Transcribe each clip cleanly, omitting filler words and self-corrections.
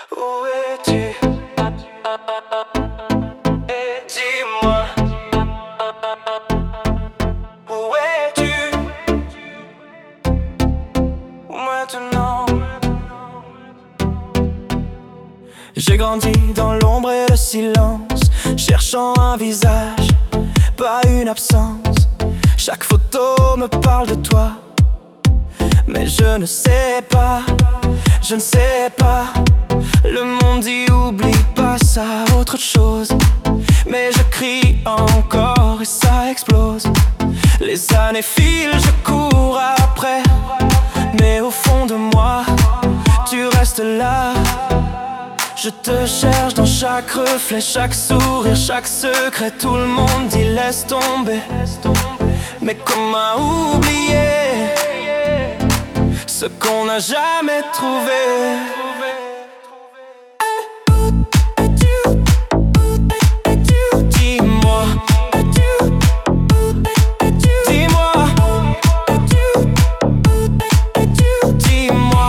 Où es-tu? Et dis-moi, où es-tu maintenant? J'ai grandi dans l'ombre et le silence, cherchant un visage, pas une absence. Chaque photo me parle de toi, mais je ne sais pas, je ne sais pas. Le monde dit oublie, passe à autre chose, mais je crie encore et ça explose. Les années filent, je cours après, mais au fond de moi, tu restes là. Je te cherche dans chaque reflet, chaque sourire, chaque secret. Tout le monde dit laisse tomber, mais comment oublier ce qu'on n'a jamais trouvé? Dis-moi, dis-moi, dis-moi,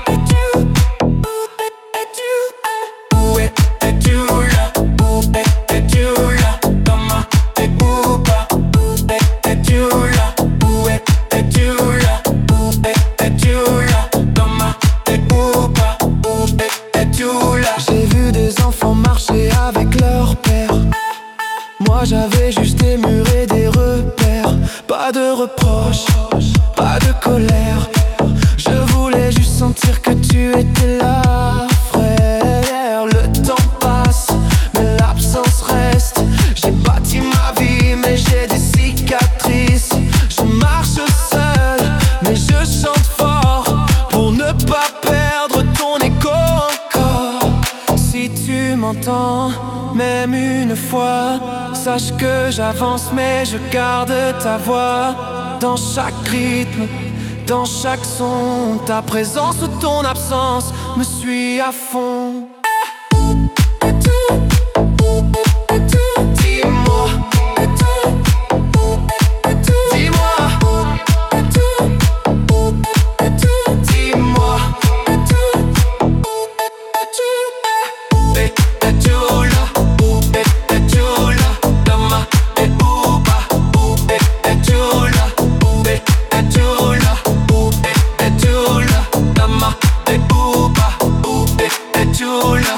où es-tu là? Où es-tu là? Comment t'es où pas? Où es-tu là? Où es-tu là? Où es-tu là? Comment t'es où pas? Où es-tu là? J'ai vu des enfants marcher avec leur père. Moi j'avais juste des murs et des repères. Pas de reproches, pas de colère. Je voulais juste sentir que tu étais là, frère. Le temps passe, mais l'absence reste. J'ai bâti ma vie, mais j'ai des cicatrices. Je marche seul, mais je chante fort pour ne pas perdre ton écho encore. Si tu m'entends, même une fois, sache que j'avance mais je garde ta voix. Dans chaque rythme, dans chaque son, ta présence ou ton absence me suit à fond. Dis-moi, dis-moi, dis-moi, es-tu là? Où es-tu là? Demain et où pas? Où es-tu là? Où es-tu là? Où es-tu là? Demain et où pas? Où es-tu là?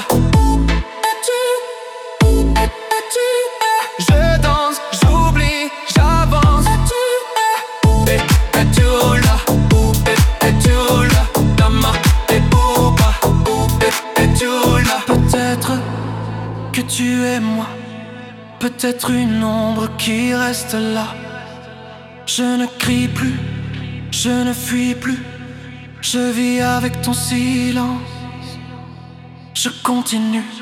Je danse, j'oublie, j'avance. Où es-tu là? Où es-tu là? Demain et où pas? Où es-tu là? Peut-être que tu es moi, peut-être une ombre qui reste là. Je ne crie plus, je ne fuis plus, je vis avec ton silence. Je continue.